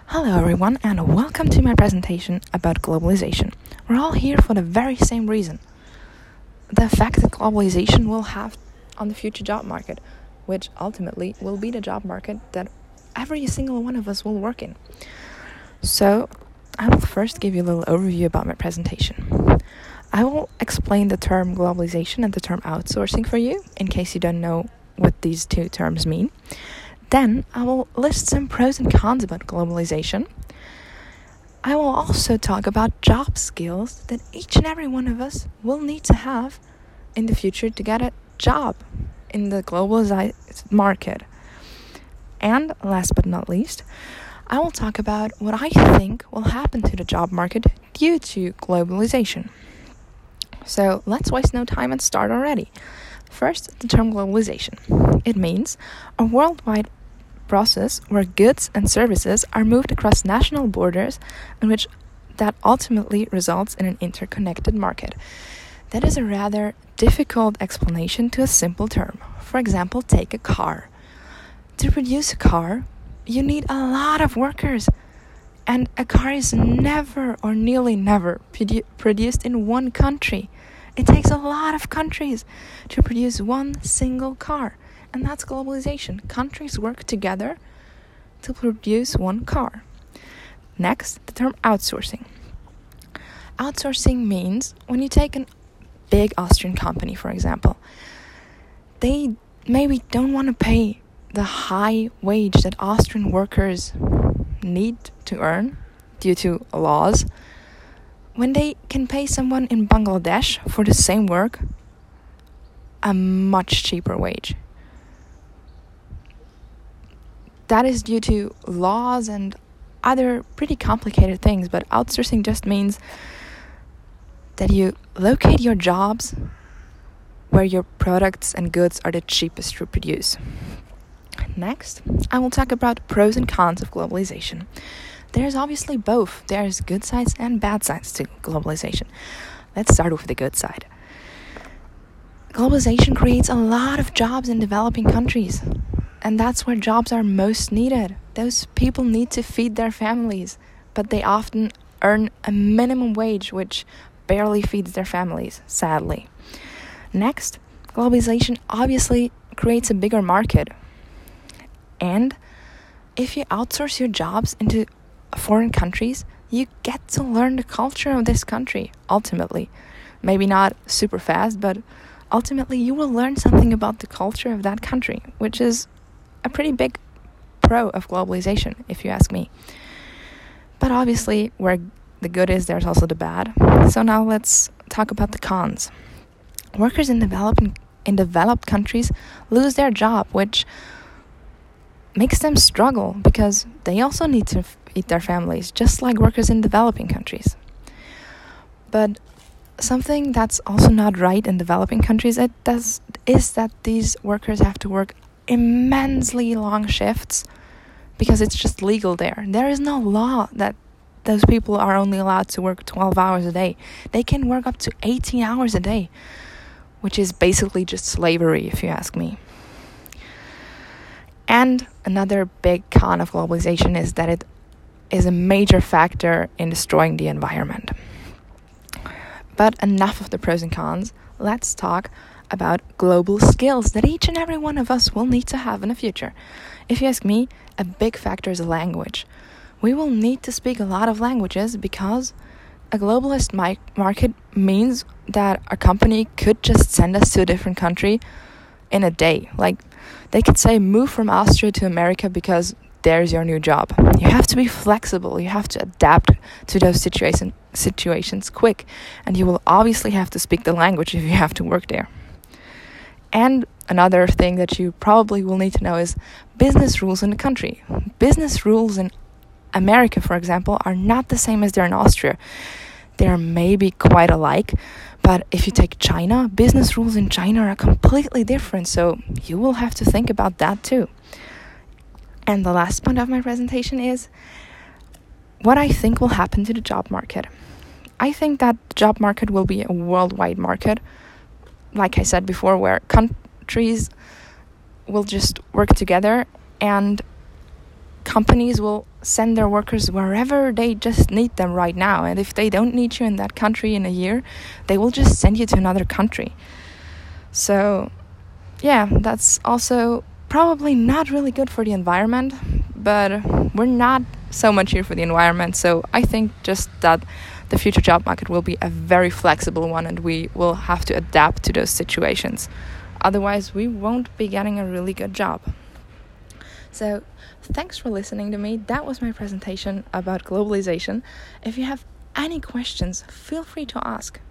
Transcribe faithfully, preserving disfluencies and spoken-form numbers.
Hello everyone and welcome to my presentation about globalization. We're all here for the very same reason. The effect that globalization will have on the future job market, which ultimately will be the job market that every single one of us will work in. So, I will first give you a little overview about my presentation. I will explain the term globalization and the term outsourcing for you, in case you don't know what these two terms mean. Then I will list some pros and cons about globalization. I will also talk about job skills that each and every one of us will need to have in the future to get a job in the globalized market. And last but not least, I will talk about what I think will happen to the job market due to globalization. So let's waste no time and start already. First, the term globalization. It means a worldwide process where goods and services are moved across national borders in which that ultimately results in an interconnected market. That is a rather difficult explanation to a simple term. For example, take a car. To produce a car, you need a lot of workers, and a car is never or nearly never produ- produced in one country. It takes a lot of countries to produce one single car. And that's globalization. Countries work together to produce one car. Next, the term outsourcing. Outsourcing means when you take a big Austrian company, for example, they maybe don't want to pay the high wage that Austrian workers need to earn due to laws, when they can pay someone in Bangladesh for the same work a much cheaper wage. That is due to laws and other pretty complicated things, but outsourcing just means that you locate your jobs where your products and goods are the cheapest to produce. Next, I will talk about pros and cons of globalization. There's obviously both. There's good sides and bad sides to globalization. Let's start with the good side. Globalization creates a lot of jobs in developing countries. And that's where jobs are most needed. Those people need to feed their families, but they often earn a minimum wage which barely feeds their families, sadly. Next, globalization obviously creates a bigger market. And if you outsource your jobs into foreign countries, you get to learn the culture of this country, ultimately. Maybe not super fast, but ultimately you will learn something about the culture of that country, which is a pretty big pro of globalization, if you ask me. But obviously, where the good is, there's also the bad. So now let's talk about the cons. Workers in developing in developed countries lose their job, which makes them struggle because they also need to feed their families, just like workers in developing countries. But something that's also not right in developing countries it does, is that these workers have to work immensely long shifts because it's just legal there. There is no law that those people are only allowed to work twelve hours a day. They can work up to eighteen hours a day, which is basically just slavery, if you ask me. And another big con of globalization is that it is a major factor in destroying the environment. But enough of the pros and cons. Let's talk about global skills that each and every one of us will need to have in the future. If you ask me, a big factor is language. We will need to speak a lot of languages because a globalist mi- market means that a company could just send us to a different country in a day. Like, they could say, move from Austria to America because there's your new job. You have to be flexible. You have to adapt to those situation, situations quick. And you will obviously have to speak the language if you have to work there. And another thing that you probably will need to know is business rules in the country. Business rules in America, for example, are not the same as they're in Austria. They're maybe quite alike, but if you take China, business rules in China are completely different, so you will have to think about that too. And the last point of my presentation is what I think will happen to the job market. I think that the job market will be a worldwide market, like I said before, where countries will just work together and companies will send their workers wherever they just need them right now. And if they don't need you in that country in a year, they will just send you to another country. So, yeah, that's also probably not really good for the environment, but we're not so much here for the environment. So I think just that the future job market will be a very flexible one, and we will have to adapt to those situations. Otherwise, we won't be getting a really good job. So thanks for listening to me. That was my presentation about globalization. If you have any questions, feel free to ask.